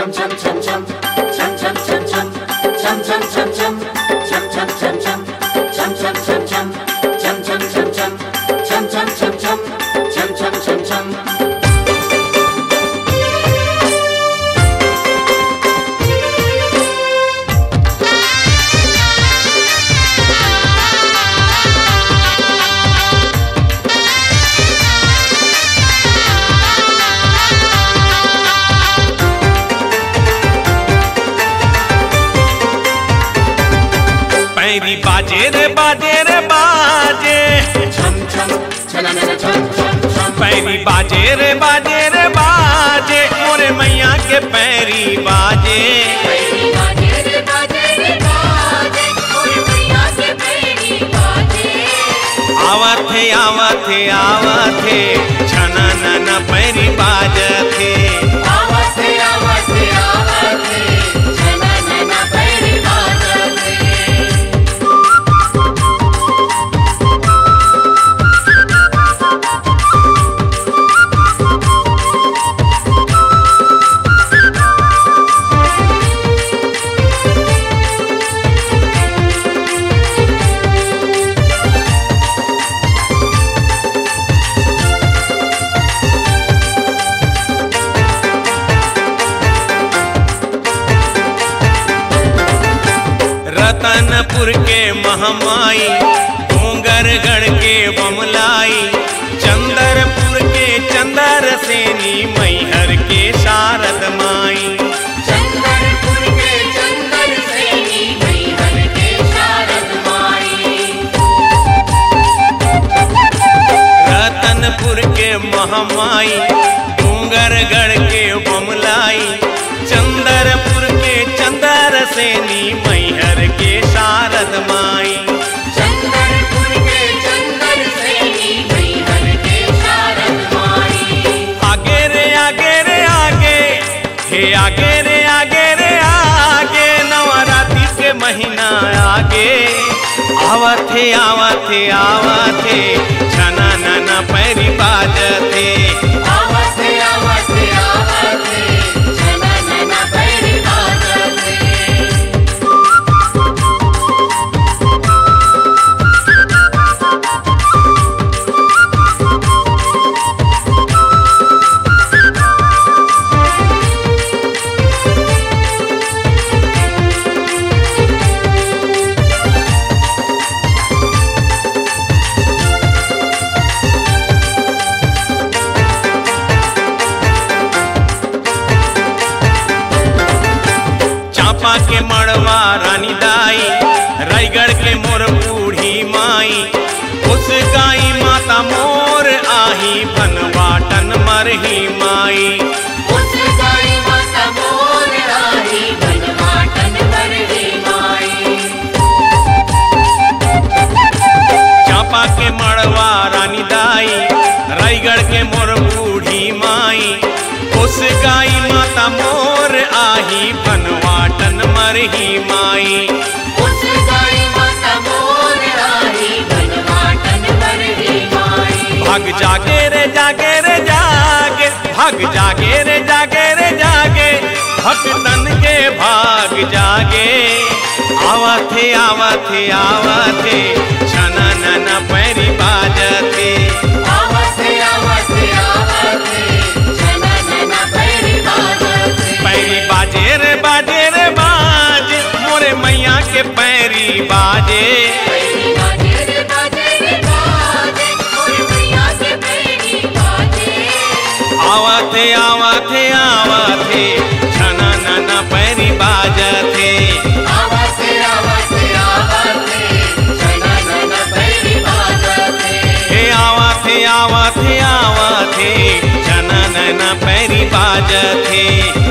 पैरी बाजे रे बाजे रे बाजे, पैरी बाजे रे बाजे रे बाजे, मोरे मैया के पैरी बाजे। आवथे आवथे आवथे छना नना पैरी बाजथे। रतनपुर के महमाई, डोंगरगढ़ के बमलाई, चंदरपुर के चंदर सेनी, मैहर के शारद माई। चंदरपुर के चंदर सेनी, मैहर के शारद माई। रतनपुर के महमाई, डोंगरगढ़ के बमलाई, चंदरपुर के चंदर सेनी, मैहर के शारद माई। चंदरपुर के चंदर सेनी, मैहर के शारद माई। आगे रे आगे रे आगे, हे आगे रे आगे रे आगे, नवरात्रि के महीना आगे। आवथे आवथे आवथे छना नना पैरी बाजथे। आवथे आवथे आवथे छना नना पैरी बाजथे। चांपा के मड़वा रानी दाई, रायगढ़ के मोर बूढ़ी माई, उस गाई माता मोर आही, बनवाटन मरही माई। उस गाई माता मोर आही, बनवाटन मरही माई। चांपा के मड़वा रानी दाई, रायगढ़ के मोर बूढ़ी माई, उस गाई माता मोर आही, बनवाटन मरही माई। उस गाई माता मोर आही, बनवाटन मरही माई। भाग जागे रे जागे रे जागे, भाग जागे रे जागे रे जागे, भक्तन के भाग जागे। आवथे आवथे आवथे छना नना पैरी बाजथे। आवथे आवथे आवथे छना नना पैरी बाजथे। पैरी बाजे रे बाजे रे बाजे, मोरे मैया के पैरी बाजे। पैरी बाजे रे बाजे रे बाजे, मोरे मैया के पैरी बाजे। आवथे आवथे आवथे छना नना पैरी बाजथे। आवथे आवथे आवथे छना नना पैरी बाजथे। हे आवथे आवथे आवथे छना नना पैरी बाजथे।